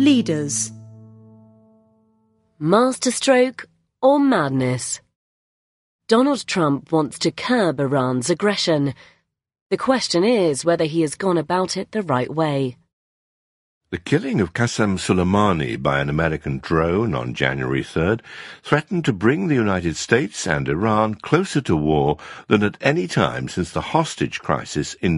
Leaders. Masterstroke or madness? Donald Trump wants to curb Iran's aggression. The question is whether he has gone about it the right way. The killing of Qasem Soleimani by an American drone on January 3rd threatened to bring the United States and Iran closer to war than at any time since the hostage crisis in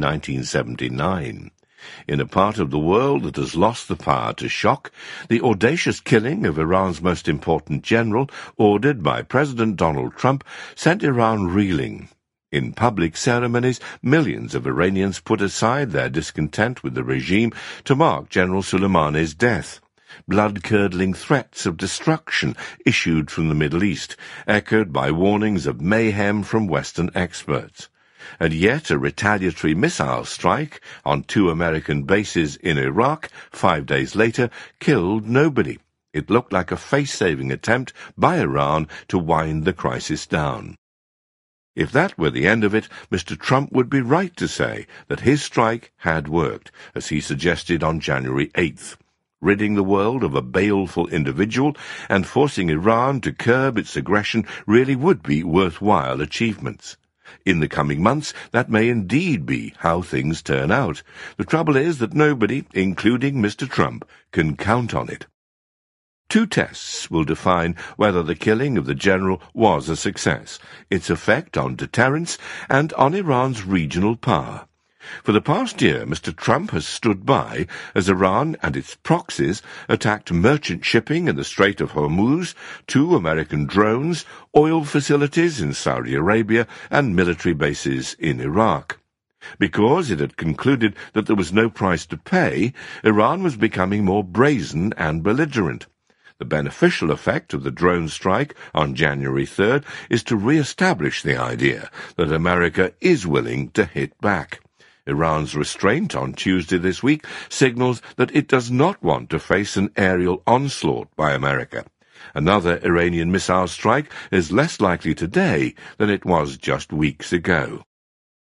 1979. In a part of the world that has lost the power to shock, the audacious killing of Iran's most important general, ordered by President Donald Trump, sent Iran reeling. In public ceremonies, millions of Iranians put aside their discontent with the regime to mark General Soleimani's death. Blood-curdling threats of destruction issued from the Middle East, echoed by warnings of mayhem from Western experts. And yet a retaliatory missile strike on 2 American bases in Iraq 5 days later killed nobody. It looked like a face-saving attempt by Iran to wind the crisis down. If that were the end of it, Mr. Trump would be right to say that his strike had worked, as he suggested on January 8th. Ridding the world of a baleful individual and forcing Iran to curb its aggression really would be worthwhile achievements. In the coming months, that may indeed be how things turn out. The trouble is that nobody, including Mr. Trump, can count on it. 2 tests will define whether the killing of the general was a success, its effect on deterrence, and on Iran's regional power. For the past year, Mr. Trump has stood by as Iran and its proxies attacked merchant shipping in the Strait of Hormuz, 2 American drones, oil facilities in Saudi Arabia, and military bases in Iraq. Because it had concluded that there was no price to pay, Iran was becoming more brazen and belligerent. The beneficial effect of the drone strike on January 3rd is to re-establish the idea that America is willing to hit back. Iran's restraint on Tuesday this week signals that it does not want to face an aerial onslaught by America. Another Iranian missile strike is less likely today than it was just weeks ago.